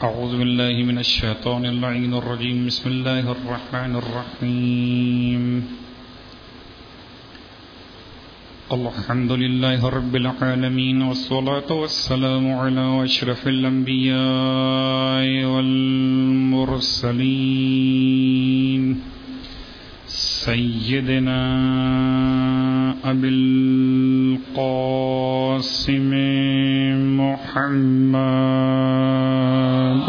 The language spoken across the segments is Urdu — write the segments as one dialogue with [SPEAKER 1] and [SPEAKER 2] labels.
[SPEAKER 1] أعوذ بالله من الشيطان اللعين الرجيم. بسم الله الرحمن الرحيم. الحمد لله رب العالمين والصلاة والسلام على أشرف الأنبياء والمرسلين سيدنا أبي القاسم محمد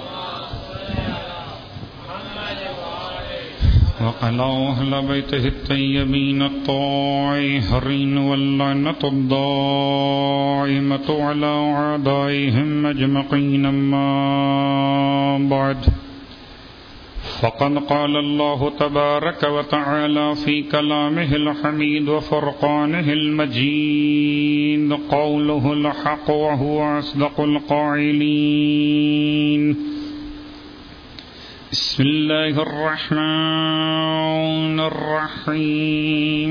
[SPEAKER 1] وعلى أهل بيته الطيبين الطاهرين واللعنة الدائمة على أعدائهم أجمعين. أما بعد، فقد قال الله تبارك وتعالى في كلامه الحميد وفرقانه المجيد قوله الحق وهو أصدق القائلين. بسم الله الرحمن الرحيم.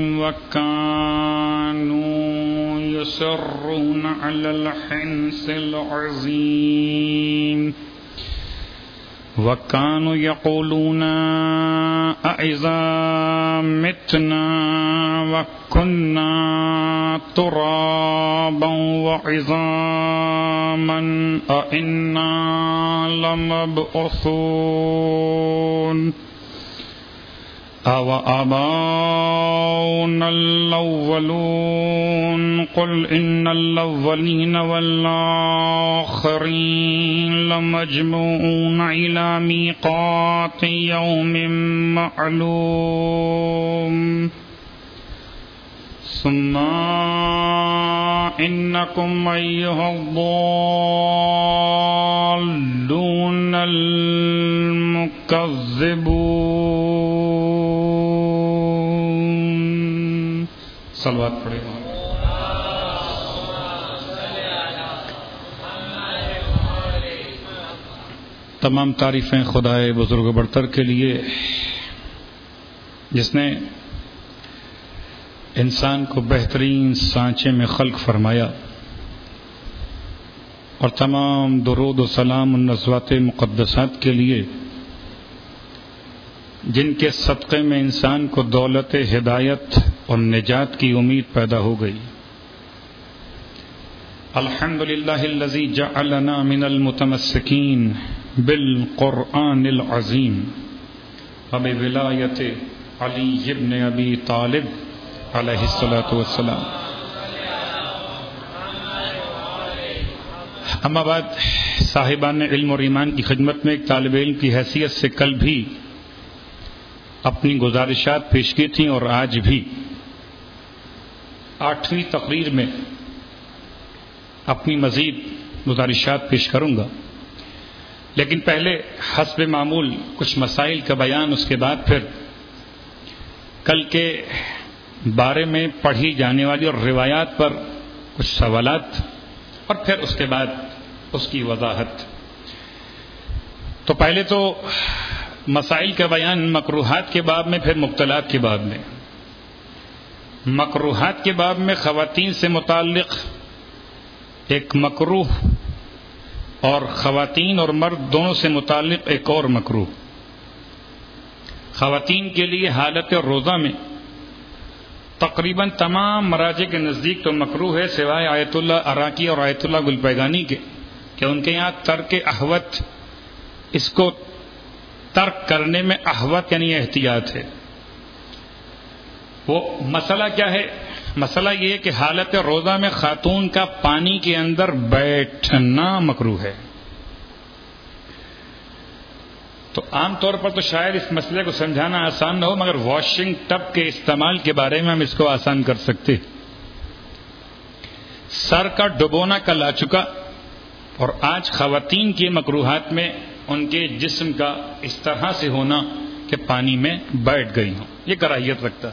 [SPEAKER 1] وكانوا يصرون على الحنث العظيم وكانوا يقولون أإذا متنا وكنا ترابا وعظاما أإنا لمبعوثون أو آباؤنا الأولون قل إن الأولين والآخرين لمجموعون إلى ميقات يوم معلوم ثم إنكم أيها الضالون المكذبون. صلوات پڑھیں. تمام تعریفیں خدائے بزرگ و برتر کے لیے جس نے انسان کو بہترین سانچے میں خلق فرمایا، اور تمام درود و سلام ان نزوات مقدسات کے لیے جن کے صدقے میں انسان کو دولت ہدایت اور نجات کی امید پیدا ہو گئی. الحمدللہ الذی جعلنا من المتمسکین بالقرآن العظیم وبولایت علی ابن ابی طالب علیہ الصلاۃ والسلام. اما بعد، صاحبان علم اور ایمان کی خدمت میں ایک طالب علم کی حیثیت سے کل بھی اپنی گزارشات پیش کی تھیں اور آج بھی 8ویں تقریر میں اپنی مزید گزارشات پیش کروں گا، لیکن پہلے حسب معمول کچھ مسائل کا بیان، اس کے بعد پھر کل کے بارے میں پڑھی جانے والی اور روایات پر کچھ سوالات، اور پھر اس کے بعد اس کی وضاحت. تو پہلے تو مسائل کا بیان مکروہات کے باب میں، پھر مبطلات کے باب میں. مکروہات کے باب میں خواتین سے متعلق ایک مکروہ، اور خواتین اور مرد دونوں سے متعلق ایک اور مکروہ. خواتین کے لیے حالت روزہ میں تقریباً تمام مراجع کے نزدیک تو مکروہ ہے، سوائے آیت اللہ عراقی اور آیت اللہ گلپیگانی کے، کہ ان کے یہاں ترک احوت، اس کو ترک کرنے میں احوت یعنی احتیاط ہے. وہ مسئلہ کیا ہے؟ مسئلہ یہ ہے کہ حالت روزہ میں خاتون کا پانی کے اندر بیٹھنا مکروہ ہے. تو عام طور پر تو شاید اس مسئلے کو سمجھانا آسان نہ ہو، مگر واشنگ ٹب کے استعمال کے بارے میں ہم اس کو آسان کر سکتے. سر کا ڈبونا کل آ چکا، اور آج خواتین کے مکروہات میں ان کے جسم کا اس طرح سے ہونا کہ پانی میں بیٹھ گئی ہوں، یہ کراہیت رکھتا.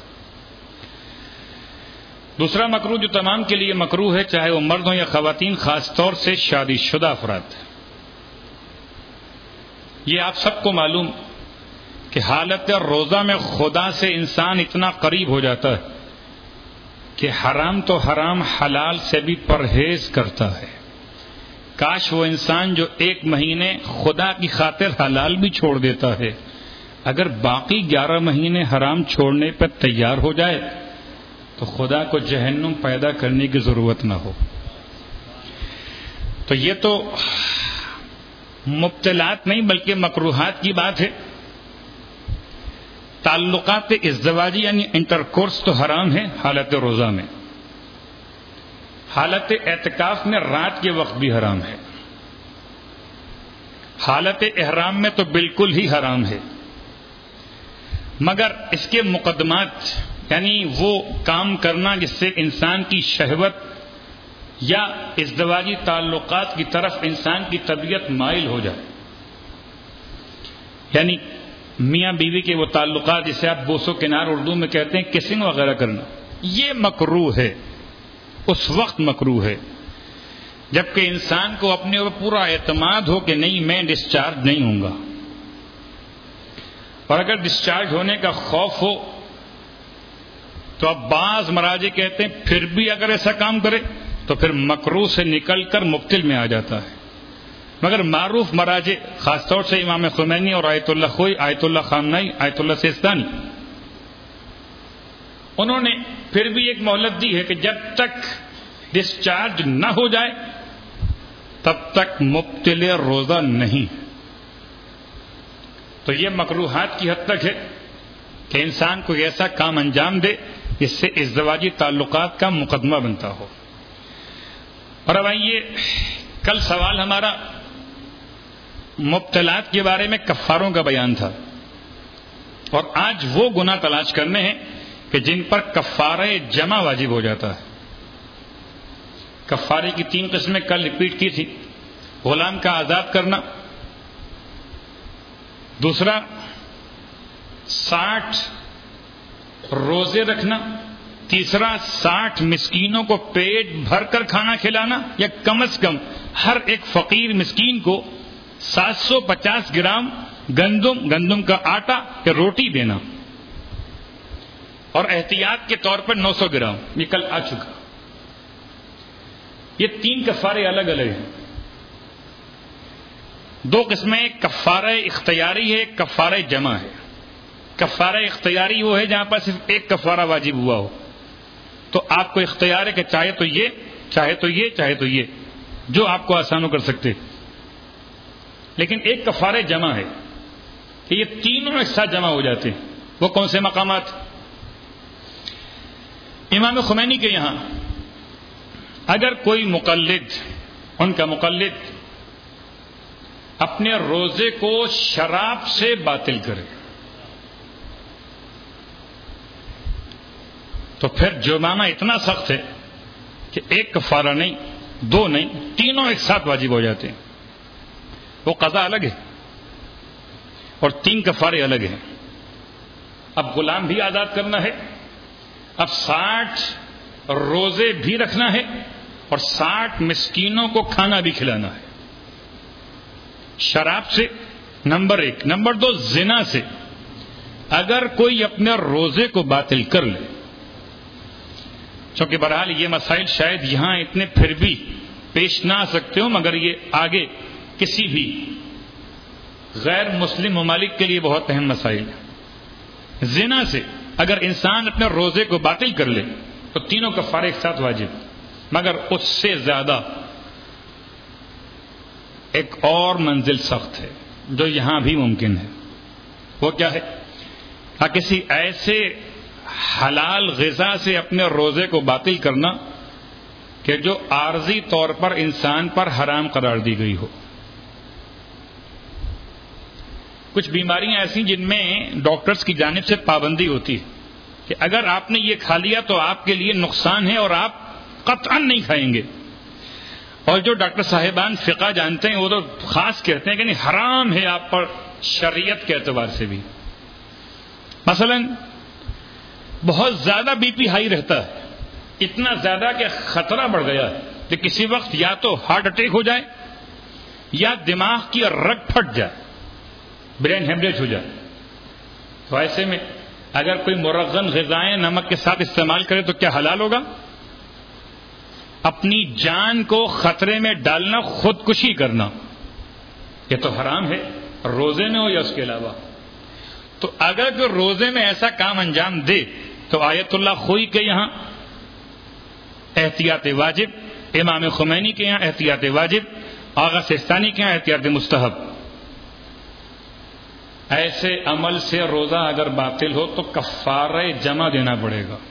[SPEAKER 1] دوسرا مکروہ جو تمام کے لیے مکروہ ہے، چاہے وہ مرد ہوں یا خواتین، خاص طور سے شادی شدہ افراد. یہ آپ سب کو معلوم کہ حالت روزہ میں خدا سے انسان اتنا قریب ہو جاتا ہے کہ حرام تو حرام، حلال سے بھی پرہیز کرتا ہے. کاش وہ انسان جو 1 مہینے خدا کی خاطر حلال بھی چھوڑ دیتا ہے، اگر باقی 11 مہینے حرام چھوڑنے پر تیار ہو جائے تو خدا کو جہنم پیدا کرنے کی ضرورت نہ ہو۔ تو یہ تو مبتلات نہیں بلکہ مکروہات کی بات ہے۔ تعلقات ازدواجی یعنی انٹرکورس تو حرام ہے حالت روزہ میں، حالت اعتکاف میں رات کے وقت بھی حرام ہے، حالت احرام میں تو بالکل ہی حرام ہے، مگر اس کے مقدمات یعنی وہ کام کرنا جس سے انسان کی شہوت یا ازدواجی تعلقات کی طرف انسان کی طبیعت مائل ہو جائے، یعنی میاں بیوی کے وہ تعلقات جسے آپ بوس و کنار اردو میں کہتے ہیں کسنگ وغیرہ کرنا، یہ مکروہ ہے، اس وقت مکروہ ہے جبکہ انسان کو اپنے اوپر پورا اعتماد ہو کہ نہیں میں ڈسچارج نہیں ہوں گا، اور اگر ڈسچارج ہونے کا خوف ہو تو اب بعض مراجع کہتے ہیں پھر بھی اگر ایسا کام کرے تو پھر مکروہ سے نکل کر مبتل میں آ جاتا ہے، مگر معروف مراجع خاص طور سے امام خمینی اور آیت اللہ خوئی، آیت اللہ خامنائی، آیت اللہ سیستانی، انہوں نے پھر بھی ایک مہلت دی ہے کہ جب تک ڈسچارج نہ ہو جائے تب تک مبتل روزہ نہیں۔ تو یہ مکروہات کی حد تک ہے کہ انسان کو ایسا کام انجام دے جس سے ازدواجی تعلقات کا مقدمہ بنتا ہو۔ اور اب آئیے، کل سوال ہمارا مبتلات کے بارے میں کفاروں کا بیان تھا، اور آج وہ گناہ تلاش کرنے ہیں کہ جن پر کفارہ جمع واجب ہو جاتا ہے۔ کفارے کی 3 قسمیں کل ریپیٹ کی تھی، غلام کا آزاد کرنا، دوسرا 60 روزے رکھنا، تیسرا 60 مسکینوں کو پیٹ بھر کر کھانا کھلانا، یا کم از کم ہر ایک فقیر مسکین کو 750 گرام گندم کا آٹا یا روٹی دینا، اور احتیاط کے طور پر 900 گرام، یہ کل آ چکا۔ یہ 3 کفارے الگ الگ ہیں، 2 قسمیں، کفارہ اختیاری ہے، کفارہ جمع ہے۔ کفارہ اختیاری وہ ہے جہاں پر صرف ایک کفارہ واجب ہوا ہو، تو آپ کو اختیار ہے کہ چاہے تو یہ، چاہے تو یہ، چاہے تو یہ، جو آپ کو آسان کر سکتے۔ لیکن ایک کفارہ جمع ہے کہ یہ تینوں ایک ساتھ جمع ہو جاتے ہیں۔ وہ کون سے مقامات؟ امام خمینی کے یہاں اگر کوئی مقلد، ان کا مقلد اپنے روزے کو شراب سے باطل کرے تو پھر جرمانہ اتنا سخت ہے کہ ایک کفارہ نہیں، 2 نہیں، تینوں ایک ساتھ واجب ہو جاتے ہیں۔ وہ قضا الگ ہے اور 3 کفارے الگ ہیں۔ اب غلام بھی آزاد کرنا ہے، اب 60 روزے بھی رکھنا ہے، اور 60 مسکینوں کو کھانا بھی کھلانا ہے۔ شراب سے نمبر 1، نمبر 2 زنا سے۔ اگر کوئی اپنے روزے کو باطل کر لے، چونکہ بہرحال یہ مسائل شاید یہاں اتنے پھر بھی پیش نہ آ سکتے ہو، مگر یہ آگے کسی بھی غیر مسلم ممالک کے لیے بہت اہم مسائل ہیں۔ زنا سے اگر انسان اپنے روزے کو باطل کر لے تو تینوں کفارے ایک ساتھ واجب، مگر اس سے زیادہ ایک اور منزل سخت ہے جو یہاں بھی ممکن ہے۔ وہ کیا ہے؟ کسی ایسے حلال غذا سے اپنے روزے کو باطل کرنا کہ جو عارضی طور پر انسان پر حرام قرار دی گئی ہو۔ کچھ بیماریاں ایسی جن میں ڈاکٹرز کی جانب سے پابندی ہوتی ہے کہ اگر آپ نے یہ کھا لیا تو آپ کے لیے نقصان ہے اور آپ قطعاً نہیں کھائیں گے، اور جو ڈاکٹر صاحبان فقہ جانتے ہیں وہ تو خاص کہتے ہیں کہ نہیں حرام ہے آپ پر شریعت کے اعتبار سے بھی۔ مثلا بہت زیادہ بی پی ہائی رہتا ہے، اتنا زیادہ کہ خطرہ بڑھ گیا ہے کہ کسی وقت یا تو ہارٹ اٹیک ہو جائے یا دماغ کی رگ پھٹ جائے، برین ہیمریج ہو جائے، تو ایسے میں اگر کوئی مرغن غذائیں نمک کے ساتھ استعمال کرے تو کیا حلال ہوگا؟ اپنی جان کو خطرے میں ڈالنا، خودکشی کرنا، یہ تو حرام ہے، روزے میں ہو یا اس کے علاوہ۔ تو اگر کوئی روزے میں ایسا کام انجام دے تو آیت اللہ خوئی کے یہاں احتیاط واجب، امام خمینی کے یہاں احتیاط واجب، آغا سستانی کے یہاں احتیاط مستحب۔ ایسے عمل سے روزہ اگر باطل ہو تو کفارہ جمع دینا پڑے گا۔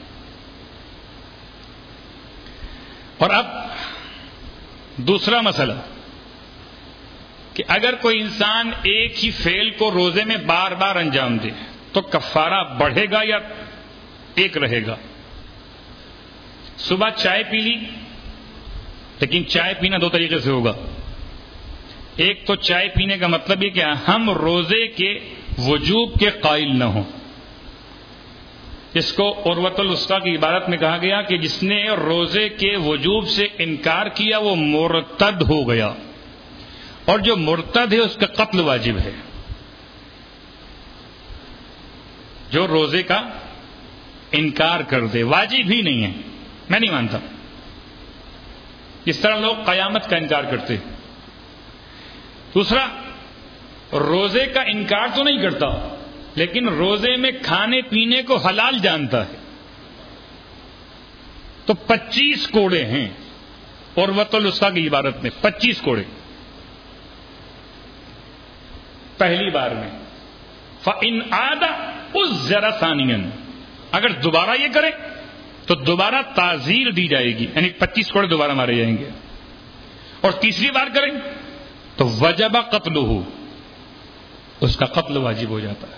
[SPEAKER 1] اور اب دوسرا مسئلہ کہ اگر کوئی انسان ایک ہی فعل کو روزے میں بار بار انجام دے تو کفارہ بڑھے گا یا ایک رہے گا؟ صبح چائے پی لی، لیکن چائے پینا دو طریقے سے ہوگا۔ ایک تو چائے پینے کا مطلب یہ کہ ہم روزے کے وجوب کے قائل نہ ہوں، اس کو عروۃ الوثقی کی عبارت میں کہا گیا کہ جس نے روزے کے وجوب سے انکار کیا وہ مرتد ہو گیا، اور جو مرتد ہے اس کا قتل واجب ہے۔ جو روزے کا انکار کر دے، واجب ہی نہیں ہے، میں نہیں مانتا، اس طرح لوگ قیامت کا انکار کرتے۔ دوسرا، روزے کا انکار تو نہیں کرتا لیکن روزے میں کھانے پینے کو حلال جانتا ہے، تو 25 کوڑے ہیں عروۃ الوثقی کی عبارت میں، 25 کوڑے پہلی بار میں۔ فَإِنْ عَادَ أُزِّرَ ثَانِيًا، اگر دوبارہ یہ کرے تو دوبارہ تعزیر دی جائے گی، یعنی 25 کوڑے دوبارہ مارے جائیں گے، اور تیسری بار کریں تو وجب قتلہ، اس کا قتل واجب ہو جاتا ہے۔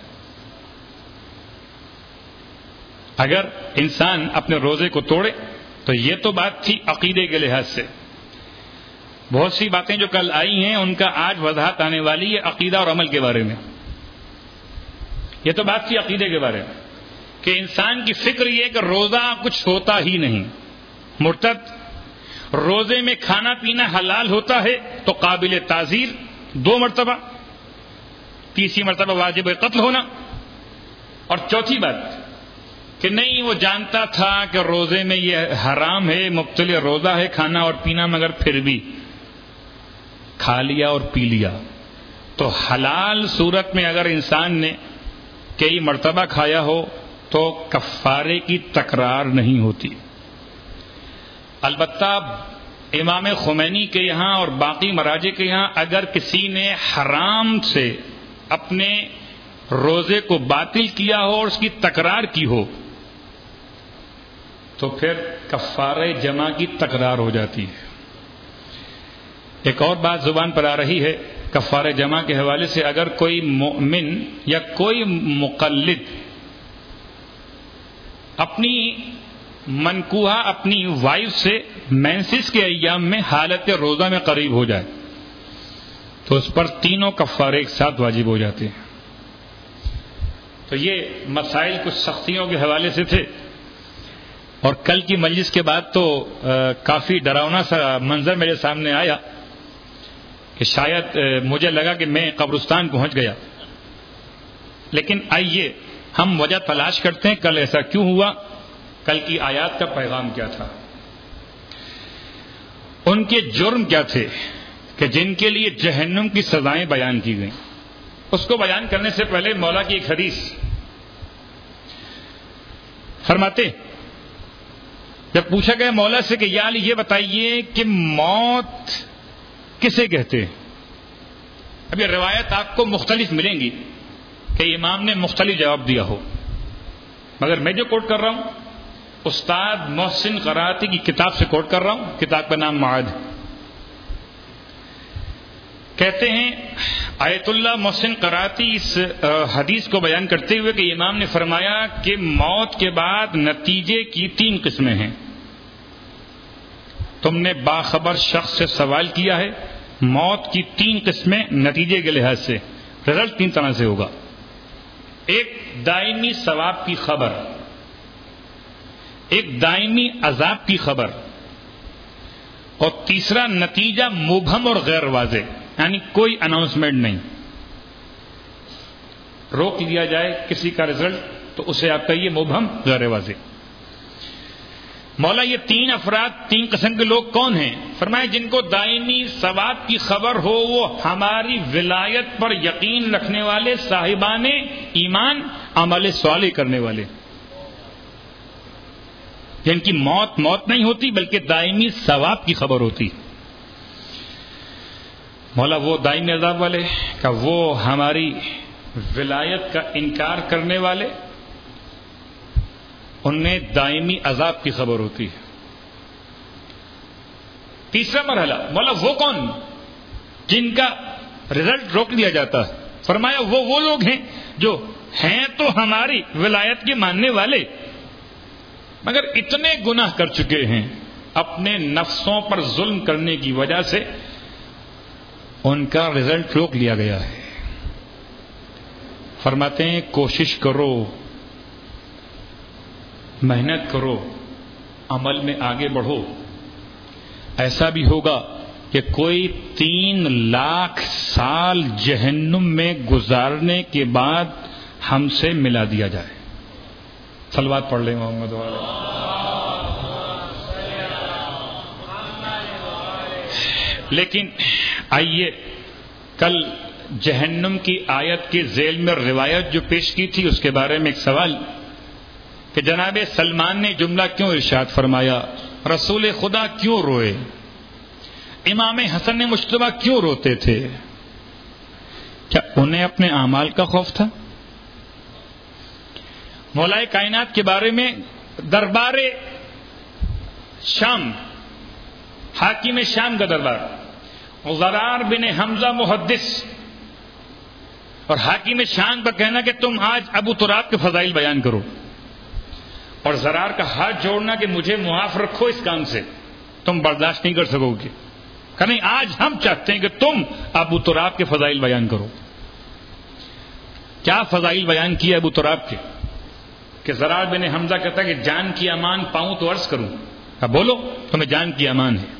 [SPEAKER 1] اگر انسان اپنے روزے کو توڑے تو یہ تو بات تھی عقیدے کے لحاظ سے، بہت سی باتیں جو کل آئی ہیں ان کا آج وضاحت آنے والی ہے عقیدہ اور عمل کے بارے میں۔ یہ تو بات تھی عقیدے کے بارے میں کہ انسان کی فکر یہ کہ روزہ کچھ ہوتا ہی نہیں، مرتد، روزے میں کھانا پینا حلال ہوتا ہے تو قابل تعزیر 2 مرتبہ، تیسری مرتبہ واجب قتل ہونا، اور چوتھی بات کہ نہیں وہ جانتا تھا کہ روزے میں یہ حرام ہے، مبتل روزہ ہے کھانا اور پینا، مگر پھر بھی کھا لیا اور پی لیا، تو حلال صورت میں اگر انسان نے کئی مرتبہ کھایا ہو تو کفارے کی تکرار نہیں ہوتی۔ البتہ امام خمینی کے یہاں اور باقی مراجع کے یہاں اگر کسی نے حرام سے اپنے روزے کو باطل کیا ہو اور اس کی تکرار کی ہو تو پھر کفارہ جمع کی تکرار ہو جاتی ہے۔ ایک اور بات زبان پر آ رہی ہے کفارہ جمع کے حوالے سے، اگر کوئی مومن یا کوئی مقلد اپنی منکوحہ اپنی وائف سے مینسس کے ایام میں حالت روزہ میں قریب ہو جائے تو اس پر تینوں کفارے ایک ساتھ واجب ہو جاتے ہیں۔ تو یہ مسائل کچھ سختیوں کے حوالے سے تھے، اور کل کی مجلس کے بعد تو کافی ڈراؤنا سا منظر میرے سامنے آیا کہ شاید مجھے لگا کہ میں قبرستان پہنچ گیا، لیکن آئیے ہم وجہ تلاش کرتے ہیں کل ایسا کیوں ہوا، کل کی آیات کا پیغام کیا تھا، ان کے جرم کیا تھے کہ جن کے لیے جہنم کی سزائیں بیان کی گئیں۔ اس کو بیان کرنے سے پہلے مولا کی ایک حدیث فرماتے، جب پوچھا گیا مولا سے کہ یا علی یہ بتائیے کہ موت کسے کہتے ہیں؟ اب یہ روایت آپ کو مختلف ملیں گی کہ امام نے مختلف جواب دیا ہو، مگر میں جو کوٹ کر رہا ہوں استاد محسن قرائتی کی کتاب سے کوٹ کر رہا ہوں، کتاب کا نام معاد ہے۔ کہتے ہیں آیت اللہ محسن قرائتی اس حدیث کو بیان کرتے ہوئے کہ امام نے فرمایا کہ موت کے بعد نتیجے کی 3 قسمیں ہیں۔ تم نے باخبر شخص سے سوال کیا ہے، موت کی 3 قسمیں نتیجے کے لحاظ سے، رزلٹ 3 طرح سے ہوگا۔ ایک دائمی ثواب کی خبر، ایک دائمی عذاب کی خبر، اور تیسرا نتیجہ مبہم اور غیر واضح، یعنی کوئی اناؤنسمنٹ نہیں، روک لیا جائے کسی کا رزلٹ تو اسے آپ کہیے مبہم غیر واضح۔ مولا یہ 3 افراد 3 قسم کے لوگ کون ہیں؟ فرمایا جن کو دائمی ثواب کی خبر ہو، وہ ہماری ولایت پر یقین رکھنے والے، صاحبان ایمان، عمل صالح کرنے والے، جن کی موت نہیں ہوتی بلکہ دائمی ثواب کی خبر ہوتی۔ مولا وہ دائمی عذاب والے کہ وہ ہماری ولایت کا انکار کرنے والے، انہیں دائمی عذاب کی خبر ہوتی ہے۔ تیسرا مرحلہ، مولا وہ کون جن کا رزلٹ روک دیا جاتا ہے؟ فرمایا وہ لوگ ہیں جو ہیں تو ہماری ولایت کے ماننے والے، مگر اتنے گناہ کر چکے ہیں اپنے نفسوں پر ظلم کرنے کی وجہ سے، ان کا رزلٹ روک لیا گیا ہے۔ فرماتے ہیں کوشش کرو، محنت کرو، عمل میں آگے بڑھو، ایسا بھی ہوگا کہ کوئی 3 لاکھ سال جہنم میں گزارنے کے بعد ہم سے ملا دیا جائے۔ صلوات پڑھ لیں محمد والے۔ لیکن آئیے کل جہنم کی آیت کے ذیل میں روایت جو پیش کی تھی اس کے بارے میں ایک سوال کہ جناب سلمان نے جملہ کیوں ارشاد فرمایا؟ رسول خدا کیوں روئے؟ امام حسن مجتبیٰ کیوں روتے تھے؟ کیا انہیں اپنے اعمال کا خوف تھا؟ مولا کائنات کے بارے میں دربار شام، حاکم شام کا دربار، زرار بن حمزہ محدث اور حاکم شام کا کہنا کہ تم آج ابو تراب کے فضائل بیان کرو، اور زرار کا ہاتھ جوڑنا کہ مجھے معاف رکھو اس کام سے، تم برداشت نہیں کر سکو گے، کہ نہیں آج ہم چاہتے ہیں کہ تم ابو تراب کے فضائل بیان کرو۔ کیا فضائل بیان کیے ابو تراب کے کہ زرار بن حمزہ کہتا ہے کہ جان کی امان پاؤں تو عرض کروں؟ بولو تمہیں جان کی امان ہے۔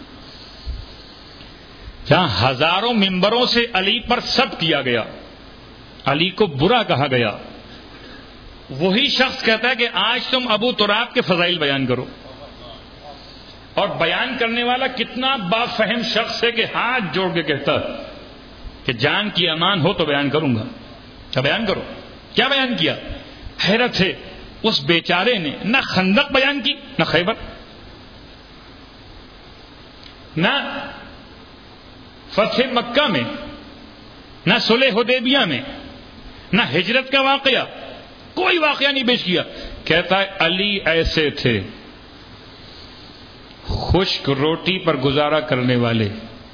[SPEAKER 1] جہاں ہزاروں ممبروں سے علی پر سب کیا گیا، علی کو برا کہا گیا، وہی شخص کہتا ہے کہ آج تم ابو تراب کے فضائل بیان کرو، اور بیان کرنے والا کتنا بافہم شخص ہے کہ ہاتھ جوڑ کے کہتا ہے کہ جان کی امان ہو تو بیان کروں گا۔ کیا بیان کرو؟ کیا بیان کیا؟ حیرت ہے اس بیچارے نے نہ خندق بیان کی، نہ خیبر، نہ فتح مکہ میں، نہ صلح حدیبیہ میں، نہ ہجرت کا واقعہ، کوئی واقعہ نہیں پیش کیا۔ کہتا ہے علی ایسے تھے، خشک روٹی پر گزارا کرنے والے،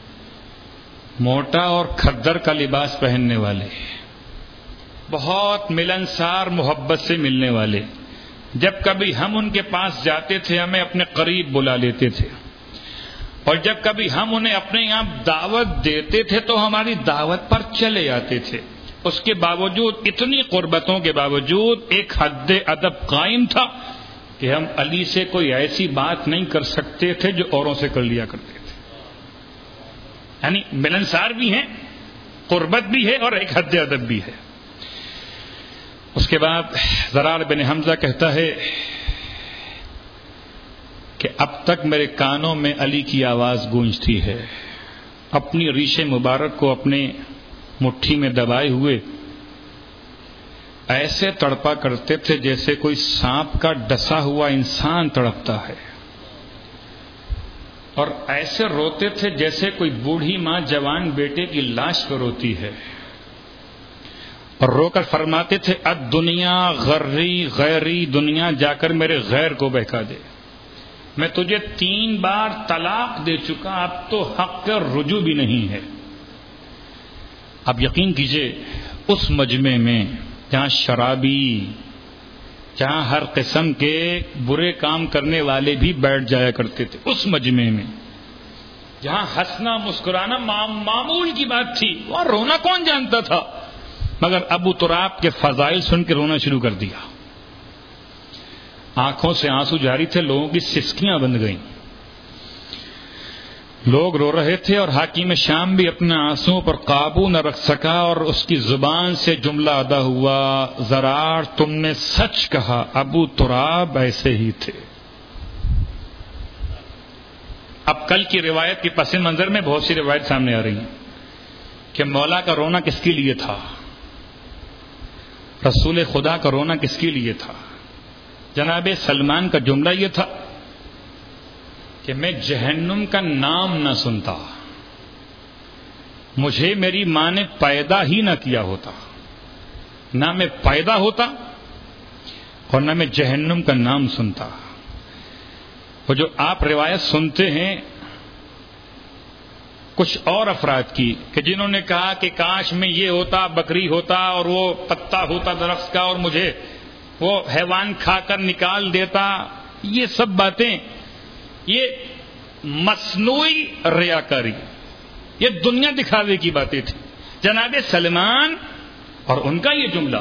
[SPEAKER 1] موٹا اور کھدر کا لباس پہننے والے، بہت ملنسار، محبت سے ملنے والے، جب کبھی ہم ان کے پاس جاتے تھے ہمیں اپنے قریب بلا لیتے تھے، اور جب کبھی ہم انہیں اپنے یہاں دعوت دیتے تھے تو ہماری دعوت پر چلے آتے تھے۔ اس کے باوجود، اتنی قربتوں کے باوجود، ایک حد ادب قائم تھا کہ ہم علی سے کوئی ایسی بات نہیں کر سکتے تھے جو اوروں سے کر لیا کرتے تھے۔ یعنی ملنسار بھی ہیں، قربت بھی ہے، اور ایک حد ادب بھی ہے۔ اس کے بعد زرار بن حمزہ کہتا ہے کہ اب تک میرے کانوں میں علی کی آواز گونجتی ہے۔ اپنی ریش مبارک کو اپنے مٹھی میں دبائے ہوئے ایسے تڑپا کرتے تھے جیسے کوئی سانپ کا ڈسا ہوا انسان تڑپتا ہے، اور ایسے روتے تھے جیسے کوئی بوڑھی ماں جوان بیٹے کی لاش پر روتی ہے، اور رو کر فرماتے تھے الدنیا غری غیری، دنیا جا کر میرے غیر کو بہکا دے، میں تجھے 3 بار طلاق دے چکا، اب تو حق کا رجوع بھی نہیں ہے۔ اب یقین کیجئے اس مجمع میں جہاں شرابی، جہاں ہر قسم کے برے کام کرنے والے بھی بیٹھ جایا کرتے تھے، اس مجمع میں جہاں ہنسنا مسکرانا معمول کی بات تھی، وہاں رونا کون جانتا تھا، مگر ابو تراب کے فضائل سن کے رونا شروع کر دیا۔ آنکھوں سے آنسو جاری تھے، لوگوں کی سسکیاں بند گئیں، لوگ رو رہے تھے، اور حاکم شام بھی اپنے آنسوؤں پر قابو نہ رکھ سکا، اور اس کی زبان سے جملہ ادا ہوا زرار تم نے سچ کہا، ابو تراب ایسے ہی تھے۔ اب کل کی روایت کے پس منظر میں بہت سی روایت سامنے آ رہی ہیں کہ مولا کا رونا کس کے لیے تھا، رسول خدا کا رونا کس کے لیے تھا. جناب سلمان کا جملہ یہ تھا کہ میں جہنم کا نام نہ سنتا، مجھے میری ماں نے پیدا ہی نہ کیا ہوتا، نہ میں پیدا ہوتا اور نہ میں جہنم کا نام سنتا. وہ جو آپ روایت سنتے ہیں کچھ اور افراد کی کہ جنہوں نے کہا کہ کاش میں یہ ہوتا، بکری ہوتا اور وہ پتا ہوتا درخت کا اور مجھے وہ حیوان کھا کر نکال دیتا، یہ سب باتیں یہ مصنوعی ریاکاری، یہ دنیا دکھاوے کی باتیں تھیں. جناب سلمان اور ان کا یہ جملہ،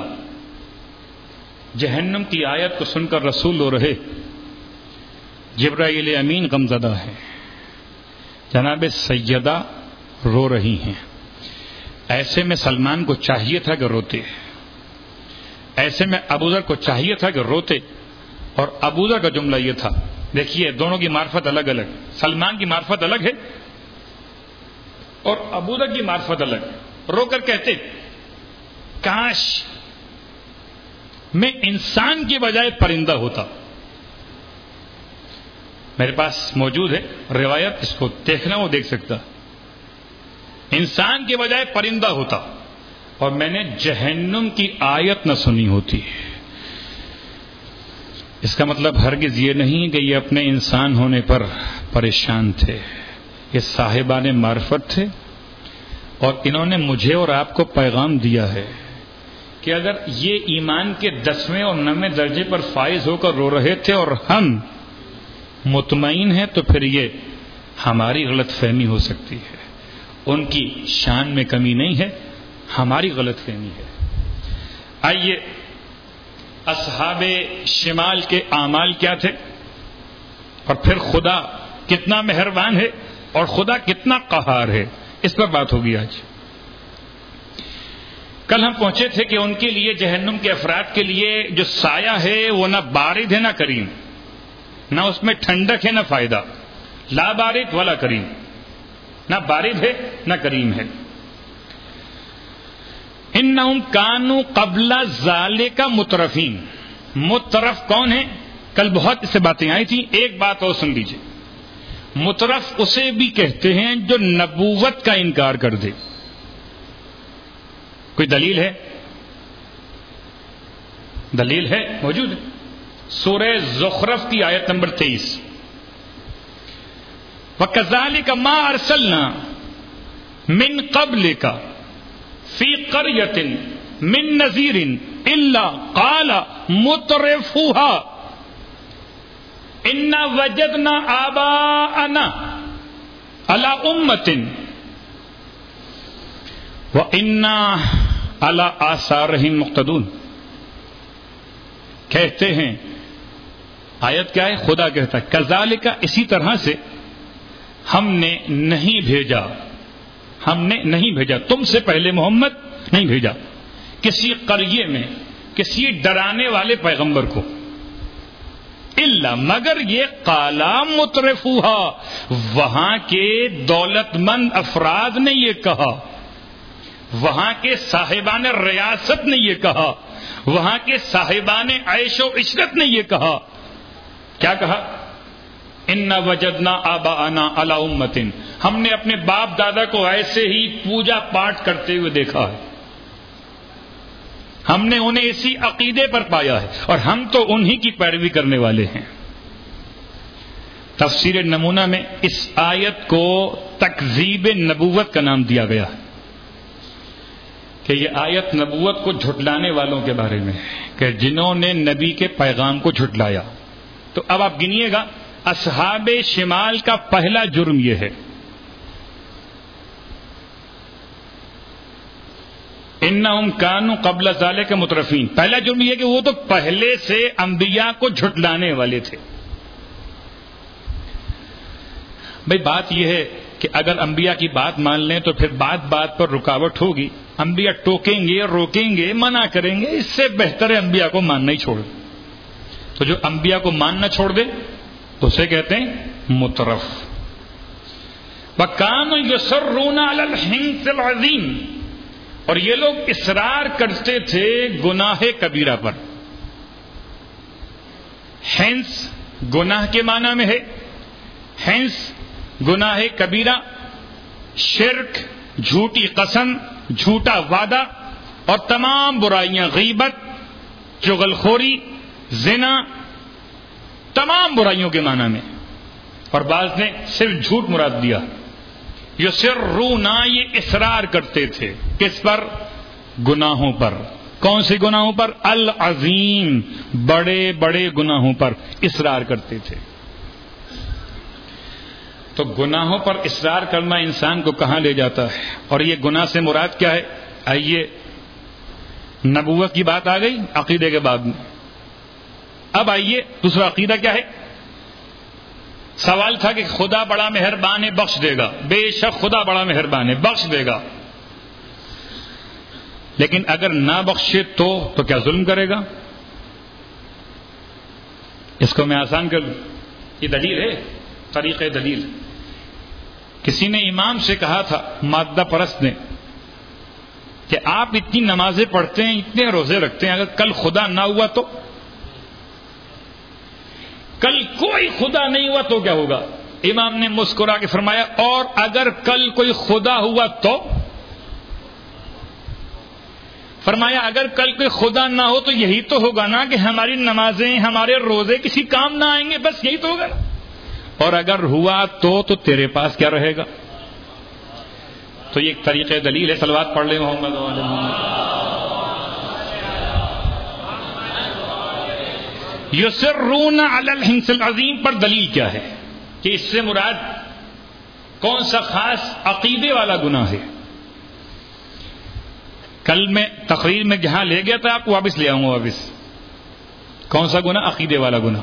[SPEAKER 1] جہنم کی آیت کو سن کر رسول رو رہے، جبرائیل امین غمزدہ ہے، جناب سیدہ رو رہی ہیں. ایسے میں سلمان کو چاہیے تھا کہ روتے، ایسے میں ابوذر کو چاہیے تھا کہ روتے. اور ابوذر کا جملہ یہ تھا، دیکھیے دونوں کی معرفت الگ الگ، سلمان کی معرفت الگ ہے اور ابوذر کی معرفت الگ. رو کر کہتے کاش میں انسان کی بجائے پرندہ ہوتا. میرے پاس موجود ہے روایت، اس کو دیکھنا وہ دیکھ سکتا. انسان کے بجائے پرندہ ہوتا اور میں نے جہنم کی آیت نہ سنی ہوتی. اس کا مطلب ہرگز یہ نہیں کہ یہ اپنے انسان ہونے پر پریشان تھے، یہ صاحبان معرفت تھے اور انہوں نے مجھے اور آپ کو پیغام دیا ہے کہ اگر یہ ایمان کے 10ویں اور 9ویں درجے پر فائز ہو کر رو رہے تھے اور ہم مطمئن ہیں تو پھر یہ ہماری غلط فہمی ہو سکتی ہے. ان کی شان میں کمی نہیں ہے، ہماری غلط فہمی ہے. آئیے اصحاب شمال کے اعمال کیا تھے اور پھر خدا کتنا مہربان ہے اور خدا کتنا قہار ہے، اس پر بات ہوگی آج. کل ہم پہنچے تھے کہ ان کے لیے جہنم کے افراد کے لیے جو سایہ ہے وہ نہ بارد ہے نہ کریم، نہ اس میں ٹھنڈک ہے نہ فائدہ، لا بارد ولا کریم، نہ بارد ہے نہ کریم ہے. انہم کانوا قبل ذالک مترفین. مترف کون ہے؟ کل بہت اس سے باتیں آئی تھیں، ایک بات اور سن لیجیے. مترف اسے بھی کہتے ہیں جو نبوت کا انکار کر دے. کوئی دلیل ہے؟ دلیل ہے، موجود ہے. سورہ زخرف کی آیت نمبر 23، وَكَذَلِكَ مَا أَرْسَلْنَا مِن قَبْلِكَ فِي قَرْيَةٍ مِن نَذِيرٍ إِلَّا قَالَ مُتْرِفُوهَا إِنَّا وَجَدْنَا آبَاءَنَا عَلَى أُمَّةٍ وَإِنَّا عَلَى آثَارِهِمْ مُقْتَدُونَ. کہتے ہیں، آیت کیا ہے؟ خدا کہتا ہے کذالک، اسی طرح سے ہم نے نہیں بھیجا، ہم نے نہیں بھیجا تم سے پہلے محمد نہیں بھیجا کسی قریے میں کسی ڈرانے والے پیغمبر کو، الا مگر یہ قالا مترفوہا، وہاں کے دولت مند افراد نے یہ کہا، وہاں کے صاحبان ریاست نے یہ کہا، وہاں کے صاحبان عیش و عشرت نے یہ کہا. کیا کہا؟ انا وجدنا آباءنا علی امۃ، ہم نے اپنے باپ دادا کو ایسے ہی پوجا پاٹ کرتے ہوئے دیکھا ہے، ہم نے انہیں اسی عقیدے پر پایا ہے اور ہم تو انہی کی پیروی کرنے والے ہیں. تفسیر نمونہ میں اس آیت کو تکذیب نبوت کا نام دیا گیا ہے کہ یہ آیت نبوت کو جھٹلانے والوں کے بارے میں کہ جنہوں نے نبی کے پیغام کو جھٹلایا. تو اب آپ گنیے گا، اصحاب شمال کا پہلا جرم یہ ہے، انہم کانوا قبل ذالک مترفین. پہلا جرم یہ کہ وہ تو پہلے سے انبیاء کو جھٹلانے والے تھے. بھئی بات یہ ہے کہ اگر انبیاء کی بات مان لیں تو پھر بات بات پر رکاوٹ ہوگی، انبیاء ٹوکیں گے، روکیں گے، منع کریں گے. اس سے بہتر ہے انبیاء کو ماننا ہی چھوڑ. تو جو انبیاء کو ماننا چھوڑ دے تو اسے کہتے ہیں مترف. وَكَانُوا يُصِرُّونَ عَلَى الْحِنثِ الْعَظِيمِ، اور یہ لوگ اصرار کرتے تھے گناہ کبیرہ پر. حنث گناہ کے معنی میں ہے. حنث گناہ کبیرہ، شرک، جھوٹی قسم، جھوٹا وعدہ اور تمام برائیاں، غیبت، چغلخوری، زنا، تمام برائیوں کے معنی میں. اور بعض نے صرف جھوٹ مراد دیا. یسرون، یہ اصرار کرتے تھے کس پر؟ گناہوں پر. کون سے گناہوں پر؟ العظیم، بڑے بڑے گناہوں پر اصرار کرتے تھے. تو گناہوں پر اصرار کرنا انسان کو کہاں لے جاتا ہے؟ اور یہ گناہ سے مراد کیا ہے؟ آئیے، نبوت کی بات آ گئی عقیدے کے بعد میں. اب آئیے دوسرا عقیدہ کیا ہے؟ سوال تھا کہ خدا بڑا مہربان ہے، بخش دے گا. بے شک خدا بڑا مہربان ہے، بخش دے گا. لیکن اگر نہ بخشے تو کیا ظلم کرے گا؟ اس کو میں آسان کر دوں. یہ دلیل ہے، طریق دلیل. کسی نے امام سے کہا تھا، مادہ پرست نے، کہ آپ اتنی نمازیں پڑھتے ہیں، اتنے روزے رکھتے ہیں، اگر کل خدا نہ ہوا تو؟ کل کوئی خدا نہیں ہوا تو کیا ہوگا؟ امام نے مسکرا کے فرمایا، اور اگر کل کوئی خدا ہوا تو؟ فرمایا اگر کل کوئی خدا نہ ہو تو یہی تو ہوگا نا کہ ہماری نمازیں، ہمارے روزے کسی کام نہ آئیں گے، بس یہی تو ہوگا. اور اگر ہوا تو تیرے پاس کیا رہے گا؟ تو یہ ایک طریقہ دلیل ہے. صلوات پڑھ لیں محمد و آل محمد. یسرون علی الحنث العظیم پر دلیل کیا ہے کہ اس سے مراد کون سا خاص عقیدے والا گناہ ہے؟ کل میں تقریر میں جہاں لے گیا تھا آپ کو واپس لے آؤں گا واپس. کون سا گناہ؟ عقیدے والا گناہ.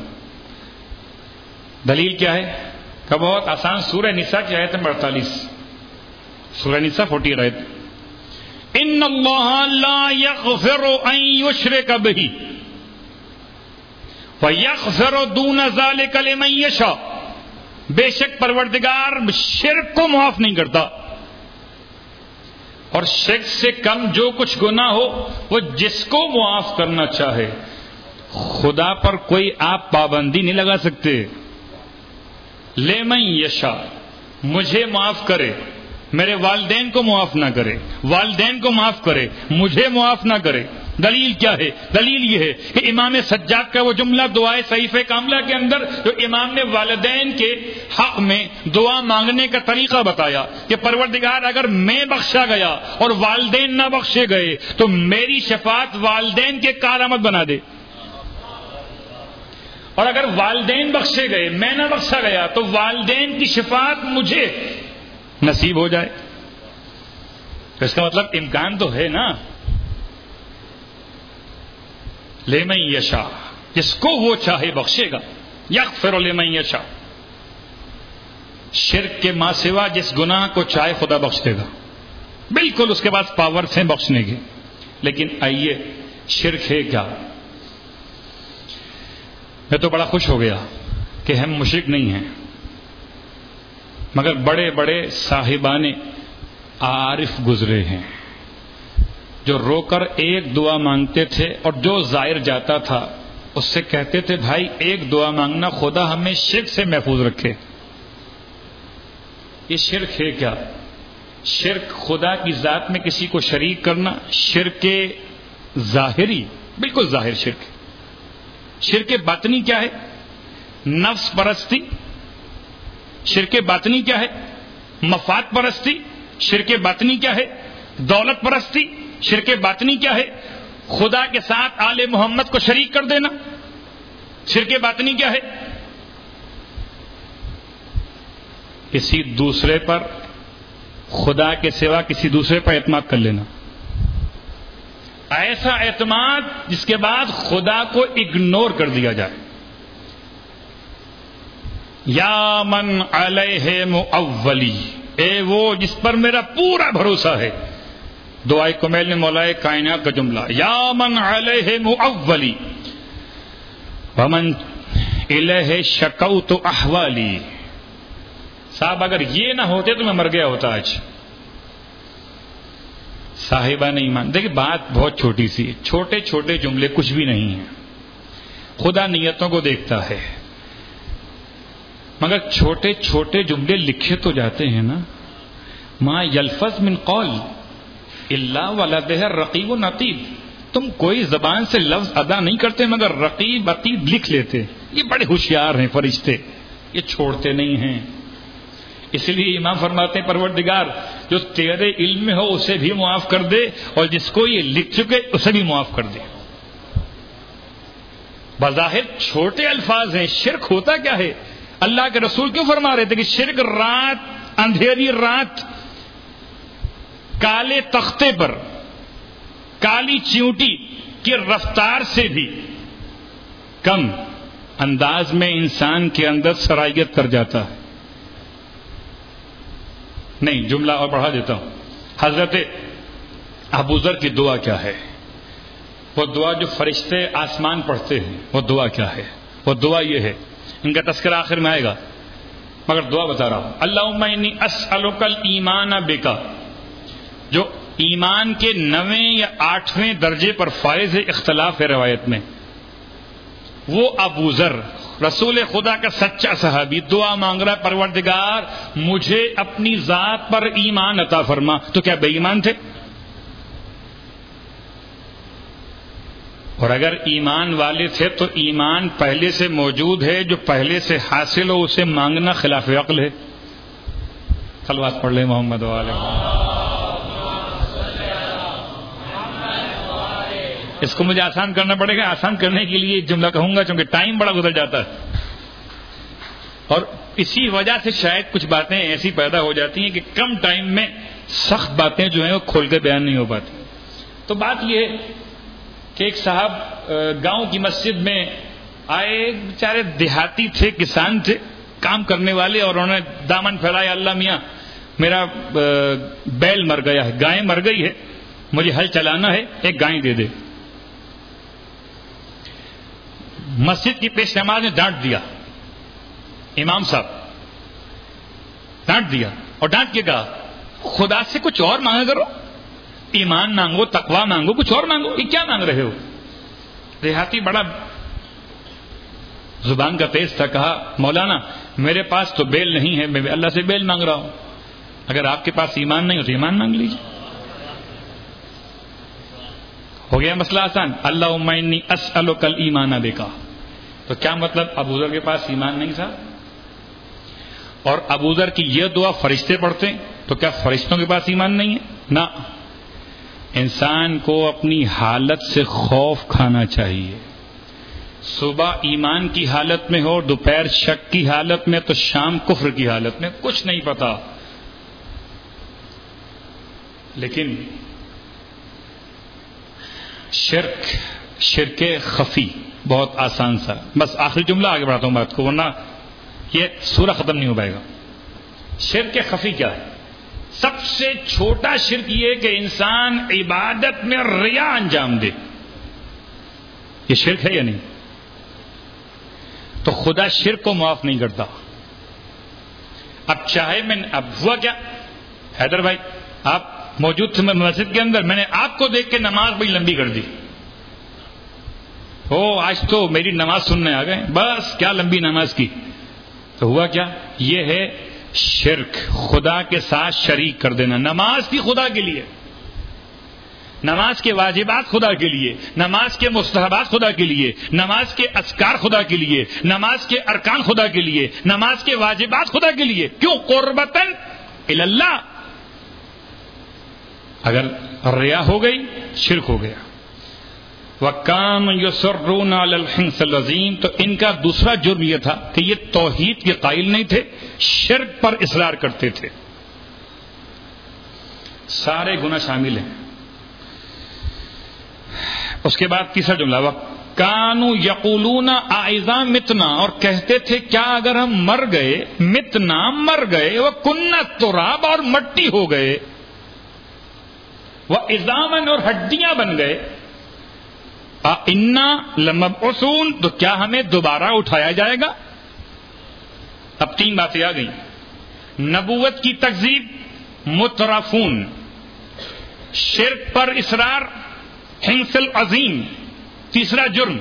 [SPEAKER 1] دلیل کیا ہے؟ کہ بہت آسان. سورہ نساء کی آیت نمبر 48، سورہ نساء 40 آیت. ان اللہ لا یغفر ان یشرک بہ ویغفر دون ذلک لمن یشاء، بے شک پروردگار شرک کو معاف نہیں کرتا، اور شرک سے کم جو کچھ گناہ ہو وہ جس کو معاف کرنا چاہے. خدا پر کوئی آپ پابندی نہیں لگا سکتے. لمن یشاء، مجھے معاف کرے، میرے والدین کو معاف نہ کرے، والدین کو معاف کرے، مجھے معاف نہ کرے. دلیل کیا ہے؟ دلیل یہ ہے کہ امام سجاد کا وہ جملہ دعائے صحیفہ کاملہ کے اندر جو امام نے والدین کے حق میں دعا مانگنے کا طریقہ بتایا کہ پروردگار اگر میں بخشا گیا اور والدین نہ بخشے گئے تو میری شفاعت والدین کے کارآمد بنا دے، اور اگر والدین بخشے گئے میں نہ بخشا گیا تو والدین کی شفاعت مجھے نصیب ہو جائے. تو اس کا مطلب امکان تو ہے نا. لمن یشاء، جس کو وہ چاہے بخشے گا. یغفر لمن یشاء، شرک کے ماں سوا جس گناہ کو چاہے خدا بخش دے گا، بالکل اس کے پاس پاور سے بخشنے کی. لیکن آئیے، شرک ہے کیا؟ میں تو بڑا خوش ہو گیا کہ ہم مشرک نہیں ہیں، مگر بڑے بڑے صاحبان عارف گزرے ہیں جو رو کر ایک دعا مانگتے تھے، اور جو زائر جاتا تھا اس سے کہتے تھے بھائی ایک دعا مانگنا، خدا ہمیں شرک سے محفوظ رکھے. یہ شرک ہے کیا؟ شرک خدا کی ذات میں کسی کو شریک کرنا، شرک ظاہری، بالکل ظاہر شرک. شرک باطنی کیا ہے؟ نفس پرستی. شرک باطنی کیا ہے؟ مفاد پرستی. شرک باطنی کیا ہے؟ دولت پرستی. شرک باطنی کیا ہے؟ خدا کے ساتھ آل محمد کو شریک کر دینا. شرک باطنی کیا ہے؟ کسی دوسرے پر، خدا کے سوا کسی دوسرے پر اعتماد کر لینا. ایسا اعتماد جس کے بعد خدا کو اگنور کر دیا جائے. یا من علیہ مؤولی، اے وہ جس پر میرا پورا بھروسہ ہے. دعائے کمیل میں مولائے کائنات کا جملہ، یا من علیہ مؤولی ومن الیہ شکوت احوالی. صاحب اگر یہ نہ ہوتے تو میں مر گیا ہوتا آج. صاحبان ایمان. دیکھیں بات بہت چھوٹی سی ہے, چھوٹے چھوٹے جملے کچھ بھی نہیں ہیں. خدا نیتوں کو دیکھتا ہے, مگر چھوٹے چھوٹے جملے لکھے تو جاتے ہیں نا. ما یلفظ من قول الا ولدیہ رقیب عتید. تم کوئی زبان سے لفظ ادا نہیں کرتے مگر رقیب عتید لکھ لیتے. یہ بڑے ہوشیار ہیں فرشتے, یہ چھوڑتے نہیں ہیں. اس لیے امام فرماتے ہیں پروردگار جو تیرے علم میں ہو اسے بھی معاف کر دے, اور جس کو یہ لکھ چکے اسے بھی معاف کر دے. بظاہر چھوٹے الفاظ ہیں, شرک ہوتا کیا ہے؟ اللہ کے رسول کیوں فرما رہے تھے کہ شرک رات, اندھیری رات, کالے تختے پر کالی چیونٹی کی رفتار سے بھی کم انداز میں انسان کے اندر سرایت کر جاتا ہے. نہیں, جملہ اور بڑھا دیتا ہوں. حضرت ابو ذر کی دعا کیا ہے؟ وہ دعا جو فرشتے آسمان پڑھتے ہیں, وہ دعا کیا ہے؟ وہ دعا یہ ہے, ان کا تذکرہ آخر میں آئے گا مگر دعا بتا رہا ہوں. اللہم انی اسألک الایمان بک, جو ایمان کے 9ویں یا 8ویں درجے پر فائز ہے, اختلاف ہے روایت میں. وہ ابو ذر رسول خدا کا سچا صحابی دعا مانگ رہا ہے, پروردگار مجھے اپنی ذات پر ایمان عطا فرما. تو کیا بے ایمان تھے؟ اور اگر ایمان والے تھے تو ایمان پہلے سے موجود ہے, جو پہلے سے حاصل ہو اسے مانگنا خلاف عقل ہے. صلوات پڑھ لیں محمد وعلیہ. اس کو مجھے آسان کرنا پڑے گا. آسان کرنے کے لیے جملہ کہوں گا چونکہ ٹائم بڑا گزر جاتا ہے, اور اسی وجہ سے شاید کچھ باتیں ایسی پیدا ہو جاتی ہیں کہ کم ٹائم میں سخت باتیں جو ہیں وہ کھول کے بیان نہیں ہو پاتی. تو بات یہ ہے کہ ایک صاحب گاؤں کی مسجد میں آئے, بیچارے دیہاتی تھے, کسان تھے, کام کرنے والے, اور انہوں نے دامن پھیلایا, اللہ میاں میرا بیل مر گیا ہے, گائے مر گئی ہے, مجھے ہل چلانا ہے, ایک گائے دے دے. مسجد کی پیش نماز نے ڈانٹ دیا, امام صاحب ڈانٹ دیا, اور ڈانٹ کے کہا خدا سے کچھ اور مانگا کرو, ایمان مانگو, تقوی مانگو, کچھ اور مانگو, یہ کیا مانگ رہے ہو؟ دیہاتی بڑا زبان کا تیز تھا, کہا مولانا میرے پاس تو بیل نہیں ہے, میں اللہ سے بیل مانگ رہا ہوں. اگر آپ کے پاس ایمان نہیں ہو تو ایمان مانگ لیجیے. ہو گیا مسئلہ آسان. اللہم انی اسألک الایمان بک. تو کیا مطلب ابو ذر کے پاس ایمان نہیں تھا؟ اور ابو ذر کی یہ دعا فرشتے پڑھتے ہیں, تو کیا فرشتوں کے پاس ایمان نہیں ہے؟ نہ. انسان کو اپنی حالت سے خوف کھانا چاہیے. صبح ایمان کی حالت میں ہو, دوپہر شک کی حالت میں, تو شام کفر کی حالت میں, کچھ نہیں پتا. لیکن شرک خفی بہت آسان سا. بس آخری جملہ آگے بڑھاتا ہوں بات کو, ورنہ یہ سورہ ختم نہیں ہو پائے گا. شرک خفی کیا ہے؟ سب سے چھوٹا شرک یہ کہ انسان عبادت میں ریا انجام دے. یہ شرک ہے یا نہیں؟ تو خدا شرک کو معاف نہیں کرتا. اب چاہے اب ہوا کیا, حیدر بھائی آپ موجود تھے مسجد کے اندر, میں نے آپ کو دیکھ کے نماز بڑی لمبی کر دی. آج تو میری نماز سننے آ گئے, بس کیا لمبی نماز کی. تو ہوا کیا؟ یہ ہے شرک, خدا کے ساتھ شریک کر دینا. نماز کی خدا کے لیے, نماز کے واجبات خدا کے لیے, نماز کے مستحبات خدا کے لیے, نماز کے اذکار خدا کے لیے, نماز کے ارکان خدا کے لیے, نماز کے واجبات خدا کے لیے. کیوں؟ قربتن الی اللہ. اگر ریا ہو گئی شرک ہو گیا. وَكَانُوا يُصِرُّونَ عَلَى الْحِنثِ الْعَظِيمِ. تو ان کا دوسرا جرم یہ تھا کہ یہ توحید کے قائل نہیں تھے, شرک پر اصرار کرتے تھے. سارے گناہ شامل ہیں. اس کے بعد تیسرا جملہ, وَكَانُوا يَقُولُونَ أَإِذَا مِتْنَا. اور کہتے تھے کیا اگر ہم مر گئے, متنا مر گئے, وَكُنَّا تُرَابًا اور مٹی ہو گئے, وَعِظَامًا اور ہڈیاں بن گئے, اِنَّا لَمَبْعُثُونَ تو کیا ہمیں دوبارہ اٹھایا جائے گا؟ اب تین باتیں آ گئیں. نبوت کی تکذیب، مترفون، شرک پر اصرار، حنث العظیم، تیسرا جرم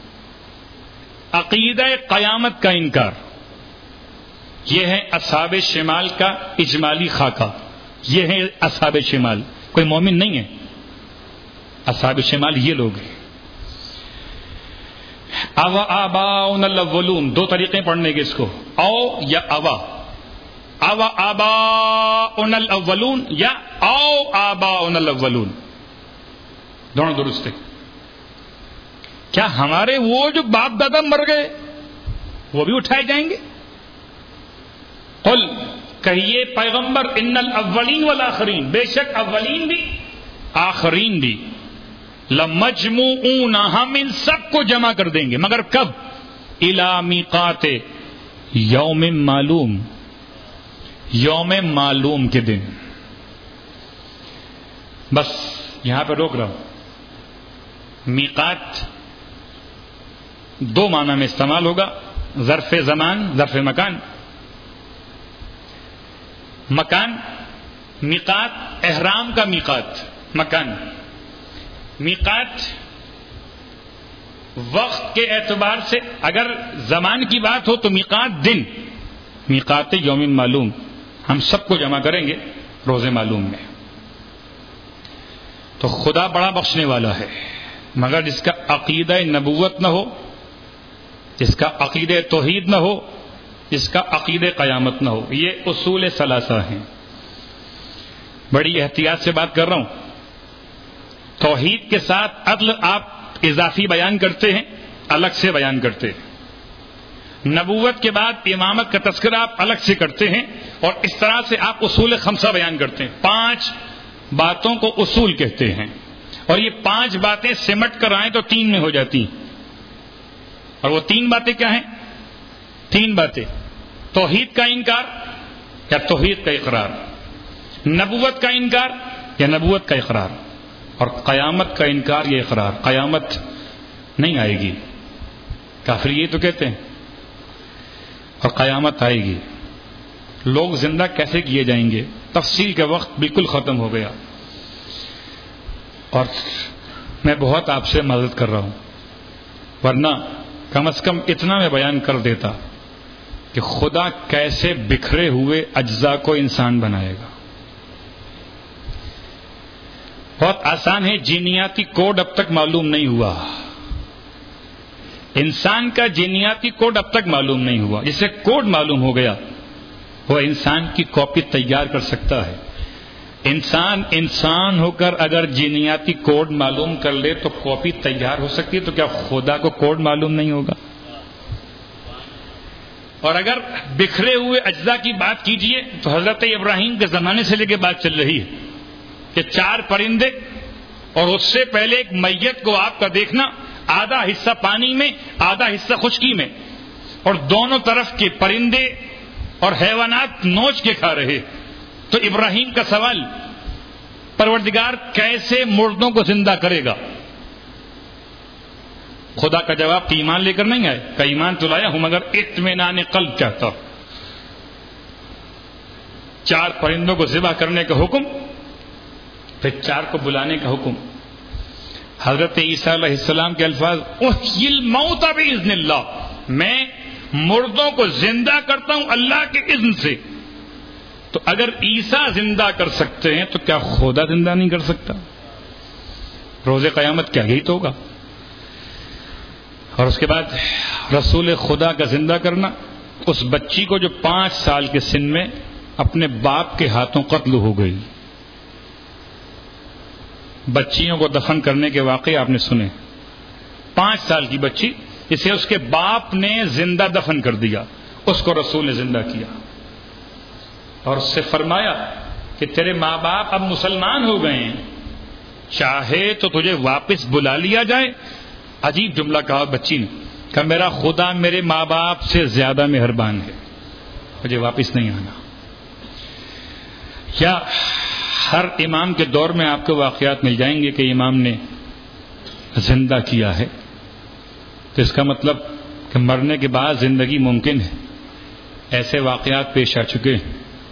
[SPEAKER 1] عقیدہ قیامت کا انکار. یہ ہے اصحاب شمال کا اجمالی خاکہ. یہ ہے اصحاب شمال، کوئی مومن نہیں ہے. اصحاب شمال یہ لوگ ہیں. اوا آباؤنا الاولون، دو طریقے پڑھنے کے اس کو، او یا اوا. اوا آباؤنا الاولون یا او آباؤنا الاولون، دونوں درست ہے. کیا ہمارے وہ جو باپ دادا مر گئے وہ بھی اٹھائے جائیں گے؟ قل، کہیے پیغمبر، ان الاولین والآخرین، بے شک اولین بھی آخرین بھی، لمجموعون، ہم ان سب کو جمع کر دیں گے، مگر کب؟ الی میقات یوم معلوم، یوم معلوم کے دن. بس یہاں پہ روک رہا ہوں. میقات دو معنی میں استعمال ہوگا، ظرف زمان، ظرف مکان. مکان، میقات احرام کا میقات، مکان. میقات وقت کے اعتبار سے اگر زمان کی بات ہو تو میقات دن، میقات یوم معلوم. ہم سب کو جمع کریں گے روز معلوم میں. تو خدا بڑا بخشنے والا ہے، مگر جس کا عقیدہ نبوت نہ ہو، جس کا عقیدہ توحید نہ ہو، جس کا عقیدہ قیامت نہ ہو. یہ اصول ثلاثہ ہیں. بڑی احتیاط سے بات کر رہا ہوں. توحید کے ساتھ عدل آپ اضافی بیان کرتے ہیں، الگ سے بیان کرتے ہیں. نبوت کے بعد امامت کا تذکرہ آپ الگ سے کرتے ہیں، اور اس طرح سے آپ اصول خمسہ بیان کرتے ہیں. 5 باتوں کو اصول کہتے ہیں، اور یہ 5 باتیں سمٹ کر آئیں تو 3 میں ہو جاتی ہیں. اور وہ 3 باتیں کیا ہیں؟ 3 باتیں: توحید کا انکار یا توحید کا اقرار، نبوت کا انکار یا نبوت کا اقرار، اور قیامت کا انکار یا اقرار. قیامت نہیں آئے گی، کافر یہ تو کہتے ہیں، اور قیامت آئے گی. لوگ زندہ کیسے کیے جائیں گے؟ تفصیل کا وقت بالکل ختم ہو گیا، اور میں بہت آپ سے معذرت کر رہا ہوں، ورنہ کم از کم اتنا میں بیان کر دیتا کہ خدا کیسے بکھرے ہوئے اجزاء کو انسان بنائے گا. بہت آسان ہے، جینیاتی کوڈ اب تک معلوم نہیں ہوا. انسان کا جینیاتی کوڈ اب تک معلوم نہیں ہوا. جسے کوڈ معلوم ہو گیا وہ انسان کی کاپی تیار کر سکتا ہے. انسان ہو کر اگر جینیاتی کوڈ معلوم کر لے تو کاپی تیار ہو سکتی ہے، تو کیا خدا کو کوڈ معلوم نہیں ہوگا؟ اور اگر بکھرے ہوئے اجزاء کی بات کیجئے تو حضرت ابراہیم کے زمانے سے لے کے بات چل رہی ہے کہ 4 پرندے، اور اس سے پہلے ایک میت کو آپ کا دیکھنا، آدھا حصہ پانی میں، آدھا حصہ خشکی میں، اور دونوں طرف کے پرندے اور حیوانات نوچ کے کھا رہے. تو ابراہیم کا سوال، پروردگار کیسے مردوں کو زندہ کرے گا؟ خدا کا جواب کہ ایمان لے کر نہیں آئے. کہ ایمان تو لایا ہوں مگر اطمینان قلب چاہتا ہوں. 4 پرندوں کو ذبح کرنے کا حکم، پھر 4 کو بلانے کا حکم. حضرت عیسیٰ علیہ السلام کے الفاظ، احیی الموت باذن اللہ، میں مردوں کو زندہ کرتا ہوں اللہ کے اذن سے. تو اگر عیسیٰ زندہ کر سکتے ہیں تو کیا خدا زندہ نہیں کر سکتا؟ روز قیامت کیا یہی تو ہوگا. اور اس کے بعد رسول خدا کا زندہ کرنا، اس بچی کو جو 5 سال کے سن میں اپنے باپ کے ہاتھوں قتل ہو گئی. بچیوں کو دفن کرنے کے واقعے آپ نے سنے. 5 سال کی بچی، اسے اس کے باپ نے زندہ دفن کر دیا، اس کو رسول نے زندہ کیا، اور اس سے فرمایا کہ تیرے ماں باپ اب مسلمان ہو گئے ہیں، چاہے تو تجھے واپس بلا لیا جائے. عجیب جملہ کہا بچی نے، کہ میرا خدا میرے ماں باپ سے زیادہ مہربان ہے، مجھے واپس نہیں آنا. یا ہر امام کے دور میں آپ کو واقعات مل جائیں گے کہ امام نے زندہ کیا ہے، تو اس کا مطلب کہ مرنے کے بعد زندگی ممکن ہے. ایسے واقعات پیش آ چکے ہیں.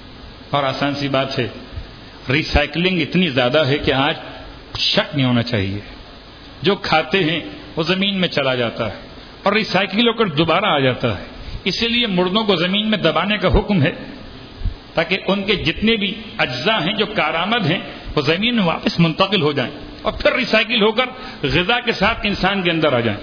[SPEAKER 1] اور آسان سی بات ہے، ریسائکلنگ اتنی زیادہ ہے کہ آج شک نہیں ہونا چاہیے، جو کھاتے ہیں وہ زمین میں چلا جاتا ہے اور ریسائکل ہو کر دوبارہ آ جاتا ہے. اسی لیے مردوں کو زمین میں دبانے کا حکم ہے تاکہ ان کے جتنے بھی اجزاء ہیں جو کارآمد ہیں وہ زمین میں واپس منتقل ہو جائیں اور پھر ریسائکل ہو کر غذا کے ساتھ انسان کے اندر آ جائیں.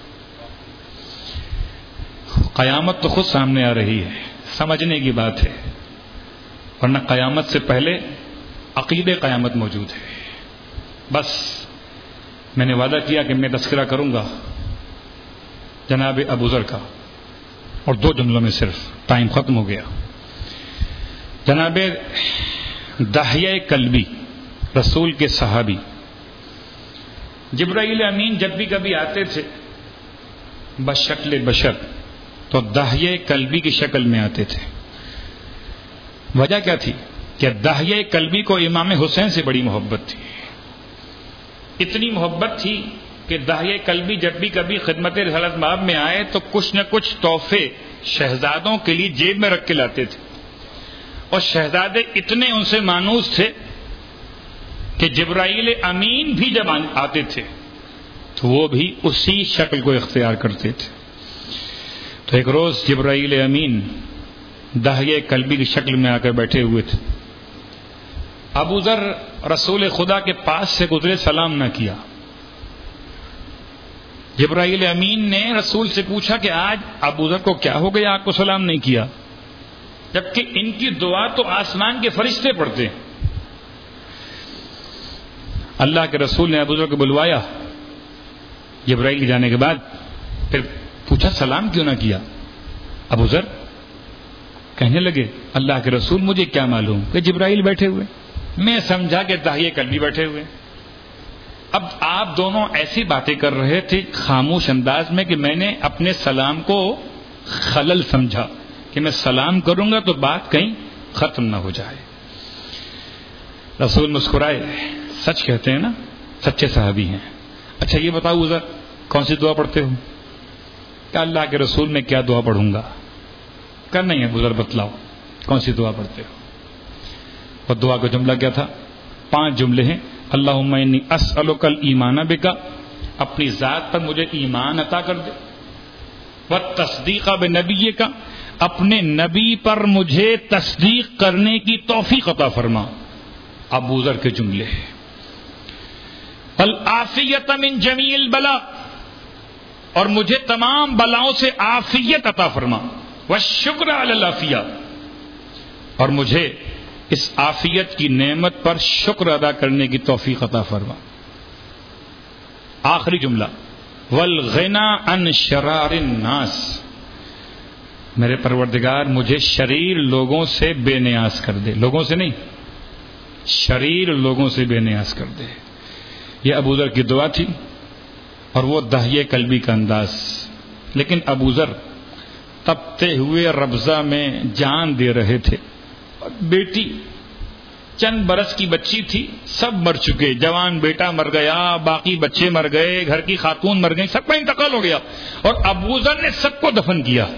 [SPEAKER 1] قیامت تو خود سامنے آ رہی ہے، سمجھنے کی بات ہے، ورنہ قیامت سے پہلے عقیدے قیامت موجود ہے. بس میں نے وعدہ کیا کہ میں تذکرہ کروں گا جناب ابو ذر کا، اور 2 جملوں میں صرف، ٹائم ختم ہو گیا. جناب دحیہ کلبی، رسول کے صحابی، جبرائیل امین جب بھی کبھی آتے تھے بشکل بشر تو دحیہ کلبی کی شکل میں آتے تھے. وجہ کیا تھی کہ دحیہ کلبی کو امام حسین سے بڑی محبت تھی. اتنی محبت تھی کہ دحیہ کلبی جب بھی کبھی خدمت رسالت مآب میں آئے تو کچھ نہ کچھ تحفے شہزادوں کے لیے جیب میں رکھ کے لاتے تھے، اور شہزادے اتنے ان سے مانوس تھے کہ جبرائیل امین بھی جب آتے تھے تو وہ بھی اسی شکل کو اختیار کرتے تھے. تو ایک روز جبرائیل امین دحیہ کلبی کی شکل میں آ کر بیٹھے ہوئے تھے. ابو ذر رسول خدا کے پاس سے گزرے، سلام نہ کیا. جبرائیل امین نے رسول سے پوچھا کہ آج ابو ذر کو کیا ہو گیا، آپ کو سلام نہیں کیا، جبکہ ان کی دعا تو آسمان کے فرشتے پڑھتے ہیں. اللہ کے رسول نے ابو ذر کو بلوایا جبرائیل کے جانے کے بعد، پھر پوچھا سلام کیوں نہ کیا. ابو ذر کہنے لگے اللہ کے رسول مجھے کیا معلوم کہ جبرائیل بیٹھے ہوئے، میں سمجھا کہ دحیہ کلبی بیٹھے ہوئے. اب آپ دونوں ایسی باتیں کر رہے تھے خاموش انداز میں کہ میں نے اپنے سلام کو خلل سمجھا کہ میں سلام کروں گا تو بات کہیں ختم نہ ہو جائے. رسول مسکرائے، سچ کہتے ہیں نا، سچے صحابی ہیں. اچھا یہ بتاؤ ذرا کون سی دعا پڑھتے ہو؟ کہ اللہ کے رسول میں کیا دعا پڑھوں گا؟ کرنا ہی ہے ابو ذر، بتلاؤ کون سی دعا پڑھتے ہو؟ اور دعا کا جملہ کیا تھا؟ 5 جملے ہیں. اللہم انی اسألک الایمان بک، اپنی ذات پر مجھے ایمان عطا کر دے. والتصدیق بنبیک، اپنے نبی پر مجھے تصدیق کرنے کی توفیق عطا فرما. ابو ذر کے جملے. والعافیت من جمیع البلاء، اور مجھے تمام بلاؤں سے عافیت عطا فرما. والشکر علی العافیہ، اور مجھے اس عافیت کی نعمت پر شکر ادا کرنے کی توفیق عطا فرما. آخری جملہ والغنا عن شرار الناس، میرے پروردگار مجھے شریر لوگوں سے بے نیاز کر دے. لوگوں سے نہیں، شریر لوگوں سے بے نیاز کر دے. یہ ابو ذر کی دعا تھی اور وہ دحیہ کلبی کا انداز. لیکن ابو ذر تپتے ہوئے ربضہ میں جان دے رہے تھے، اور بیٹی چند برس کی بچی تھی، سب مر چکے. جوان بیٹا مر گیا، باقی بچے مر گئے، گھر کی خاتون مر گئی، سب کا انتقال ہو گیا، اور ابو ذر نے سب کو دفن کیا.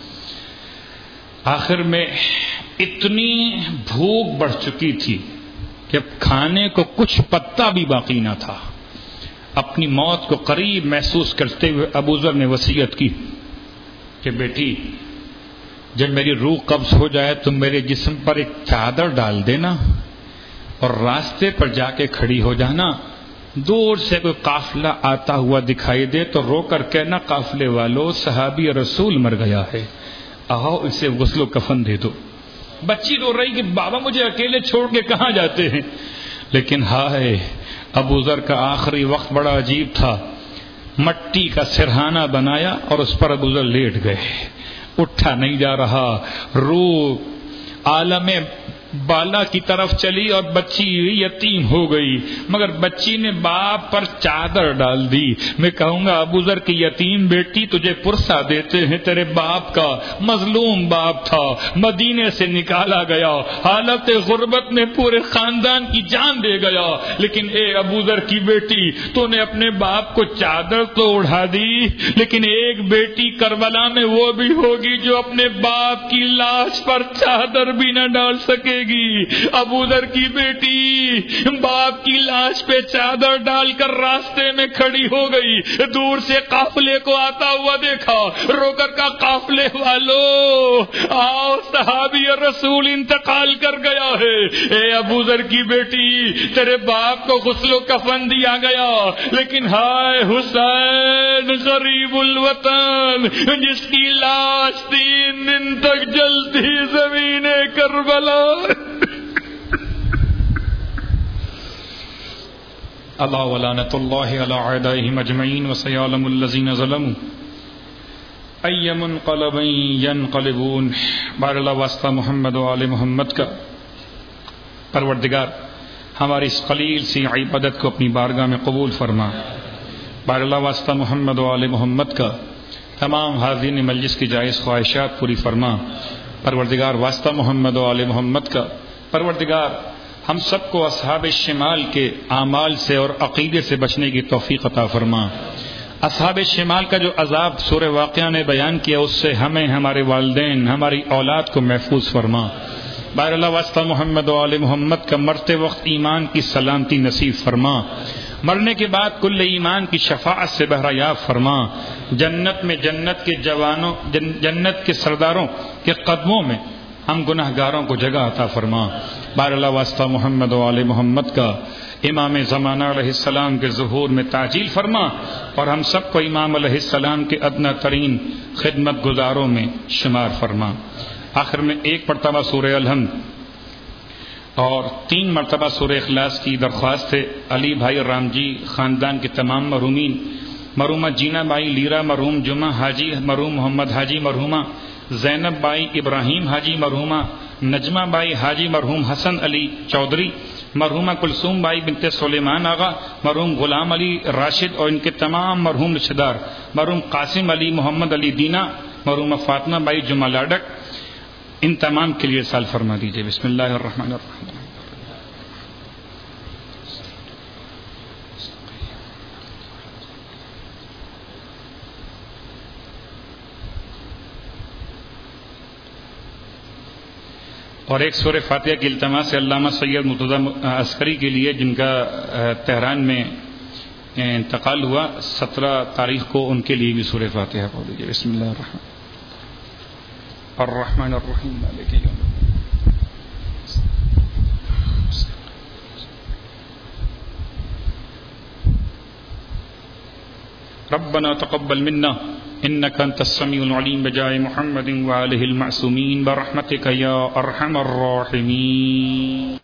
[SPEAKER 1] آخر میں اتنی بھوک بڑھ چکی تھی کہ کھانے کو کچھ پتا بھی باقی نہ تھا. اپنی موت کو قریب محسوس کرتے ہوئے ابو ذر نے وصیت کی کہ بیٹی جب میری روح قبض ہو جائے تو میرے جسم پر ایک چادر ڈال دینا اور راستے پر جا کے کھڑی ہو جانا. دور سے کوئی قافلہ آتا ہوا دکھائی دے تو رو کر کہنا قافلے والو صحابی رسول مر گیا ہے، آؤ اسے غسل و کفن دے دو. بچی رو رہی کہ بابا مجھے اکیلے چھوڑ کے کہاں جاتے ہیں. لیکن ہائے ابو ذر کا آخری وقت بڑا عجیب تھا. مٹی کا سرہانہ بنایا اور اس پر ابو ذر لیٹ گئے. اٹھا نہیں جا رہا، روح عالم بالا کی طرف چلی اور بچی یتیم ہو گئی، مگر بچی نے باپ پر چادر ڈال دی. میں کہوں گا ابو ذر کی یتیم بیٹی تجھے پرسہ دیتے ہیں، تیرے باپ کا مظلوم باپ تھا، مدینے سے نکالا گیا، حالت غربت میں پورے خاندان کی جان دے گیا. لیکن اے ابو ذر کی بیٹی، تو نے اپنے باپ کو چادر تو اڑا دی، لیکن ایک بیٹی کربلا میں وہ بھی ہوگی جو اپنے باپ کی لاش پر چادر بھی نہ ڈال سکے گی. ابو ذر کی بیٹی باپ کی لاش پہ چادر ڈال کر راستے میں کھڑی ہو گئی. دور سے قافلے کو آتا ہوا دیکھا. رو کر کا قافلے والو آؤ صحابی رسول انتقال کر گیا ہے. اے ابو ذر کی بیٹی تیرے باپ کو غسل و کفن دیا گیا, لیکن ہائے حسین غریب الوطن جس کی لاش 3 دن تک جلتی زمین کربلا. اللہ ولعنۃ اللہ علی اعدائہم اجمعین وسیعلم الذین ظلموا ای منقلب ینقلبون. بار اللہ واسطہ محمد و آل محمد کا. پروردگار ہماری اس قلیل سی عبادت کو اپنی بارگاہ میں قبول فرما. بار اللہ واسطہ محمد و آل محمد کا تمام حاضرین مجلس کی جائز خواہشات پوری فرما. پروردگار واسطہ محمد و آل محمد کا. پروردگار ہم سب کو اصحاب شمال کے اعمال سے اور عقیدے سے بچنے کی توفیق عطا فرما. اصحاب شمال کا جو عذاب سورہ واقعہ نے بیان کیا اس سے ہمیں, ہمارے والدین, ہماری اولاد کو محفوظ فرما. بار اللہ واسطہ محمد و آل محمد کا مرتے وقت ایمان کی سلامتی نصیب فرما. مرنے کے بعد کل ایمان کی شفاعت سے بہرایاب فرما. جنت میں جنت کے جوانوں, جنت کے سرداروں کے قدموں میں ہم گناہ گاروں کو جگہ عطا فرما. بار اللہ واسطہ محمد و آل محمد کا امام زمانہ علیہ السلام کے ظہور میں تعجیل فرما اور ہم سب کو امام علیہ السلام کے ادنی ترین خدمت گزاروں میں شمار فرما. آخر میں 1 مرتبہ سورہ الحمد اور 3 مرتبہ سورہ اخلاص کی درخواست ہے. علی بھائی رام جی خاندان کے تمام مرحومین, مرحومہ جینا بائی لیرا, مرحوم جمعہ حاجی, مرحوم محمد حاجی, مرحومہ زینب بائی ابراہیم حاجی, مرحومہ نجمہ بائی حاجی, مرحوم حسن علی چودھری, مرحومہ کلثوم بائی بنت سلیمان آغا, مرحوم غلام علی راشد اور ان کے تمام مرحوم رشتہ دار, مرحوم قاسم علی محمد علی دینا, مرحومہ فاطمہ بائی جمعہ لاڈک, ان تمام کے لیے سال فرما دیجیے. بسم اللہ الرحمن الرحیم. اور ایک سورہ فاتحہ کی التماس ہے علامہ سید مرتضیٰ عسکری کے لیے جن کا تہران میں انتقال ہوا 17 تاریخ کو, ان کے لیے بھی سورہ فاتحہ پڑھ دیجیے. بسم اللہ الرحمن الرحیم مالک یوم ربنا تقبل منا انك انت السميع العليم بجاه محمد وآله المعصومين برحمتك يا ارحم الراحمين.